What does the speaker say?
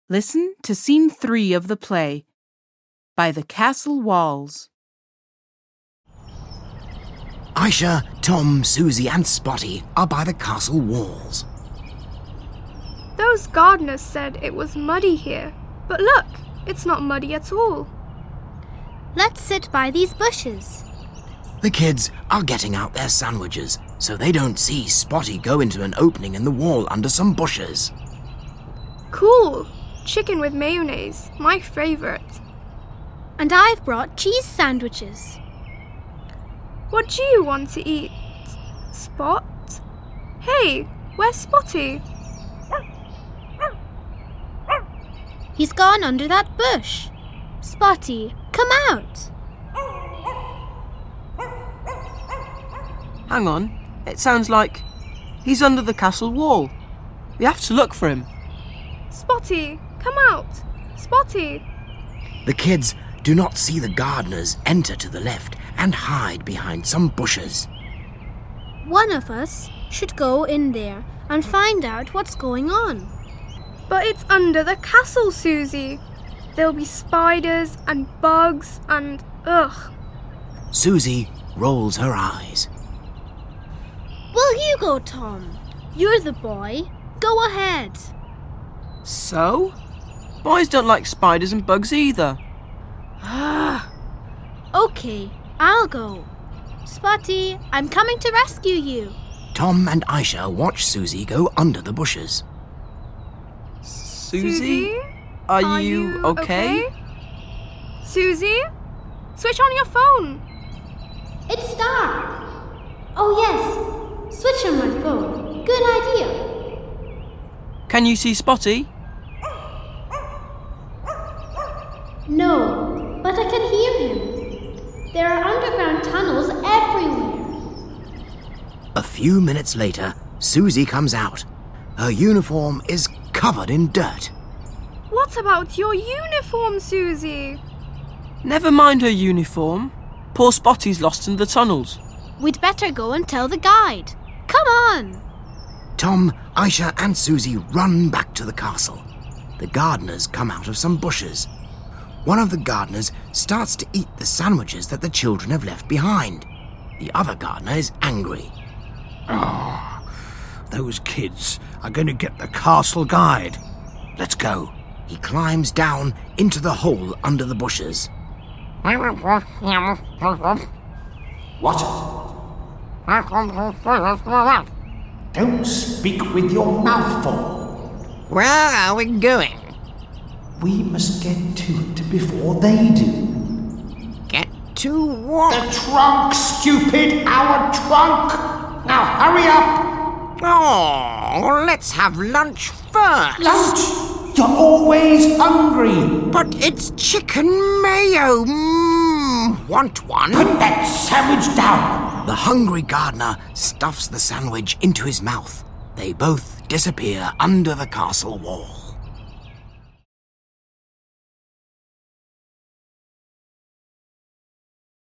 Listen to Scene 3 of the play, By the Castle Walls. Aisha, Tom, Susie and Spotty are by the castle walls. Those gardeners said it was muddy here, but look, it's not muddy at all. Let's sit by these bushes. The kids are getting out their sandwiches so they don't see Spotty go into an opening in the wall under some bushes. Cool! Chicken with mayonnaise, my favourite. And I've brought cheese sandwiches. What do you want to eat? Spot? Hey, where's Spotty? He's gone under that bush. Spotty, come out. Hang on, it sounds like he's under the castle wall. We have to look for him. Spotty, come out! Spotty! The kids do not see the gardeners enter to the left and hide behind some bushes. One of us should go in there and find out what's going on. But it's under the castle, Susie. There'll be spiders and bugs and ugh. Susie rolls her eyes. Will you go, Tom? You're the boy. Go ahead. So? Boys don't like spiders and bugs either. Okay, I'll go. Spotty, I'm coming to rescue you. Tom and Aisha watch Susie go under the bushes. Susie? Are you okay? Susie? Switch on your phone. It's dark. Oh yes, switch on my phone. Good idea. Can you see Spotty? No, but I can hear him. There are underground tunnels everywhere. A few minutes later, Susie comes out. Her uniform is covered in dirt. What about your uniform, Susie? Never mind her uniform. Poor Spotty's lost in the tunnels. We'd better go and tell the guide. Come on! Tom, Aisha and Susie run back to the castle. The gardeners come out of some bushes. One of the gardeners starts to eat the sandwiches that the children have left behind. The other gardener is angry. Those kids are going to get the castle guide. Let's go. He climbs down into the hole under the bushes. What? Don't speak with your mouth full. Where are we going? We must get to it before they do. Get to what? The trunk, stupid! Our trunk! Now hurry up! Oh, let's have lunch first. Lunch? You're always hungry. But it's chicken mayo. Want one? Put that sandwich down. The hungry gardener stuffs the sandwich into his mouth. They both disappear under the castle wall.